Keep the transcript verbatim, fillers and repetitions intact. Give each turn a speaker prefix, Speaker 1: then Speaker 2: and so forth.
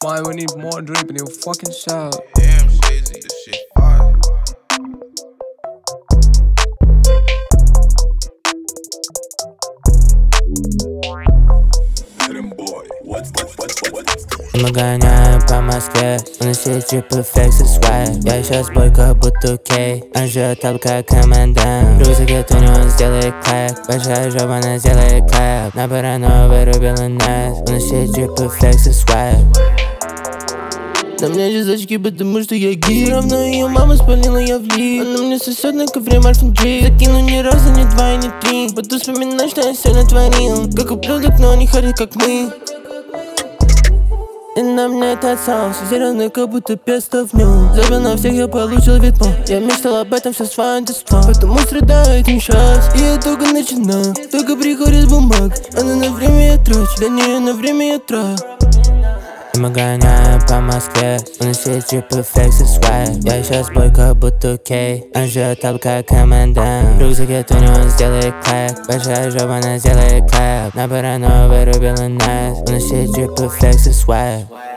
Speaker 1: Man, we need more drip in your fucking shot.
Speaker 2: Damn, Shazzy, this shit fire.
Speaker 3: Мы гоняем по Москве, у нас есть джипы, флекс и свайп. Я сейчас бой, как будто кей, он жжет топ, как комендант. В рюкзаке туню, он сделает клэп, большая жопа, она сделает клэп. На барану вырубила нас, у нас есть джипы, флекс и свайп. На мне здесь очки, потому что я гей. Все равно ее мама спалила, я влип. Она мне сосет на ковре Марфин Джей. Закину ни разу, ни два и ни три. Буду вспоминать, что я сегодня творил. Как ублюдок, но не ходит, как мы. И на мне этот соус зеленый, как будто песто в нем. Забил на всех, я получил витмо. Я мечтал об этом все свое детство, потому страдаю этим сейчас. И я только начинаю, только приходит бумаг. Она на время я трачу, для нее на время я трачу. Мы гоняем по Москве, у нас есть джипы, флекс и свайп. Я сейчас бой, как будто кей, он жжет топ, как комендант. В рюкзаке туню, он сделает клэп, большая жопа, она сделает клэп. На барану вырубила нас, у нас есть джипы, флекс и свайп.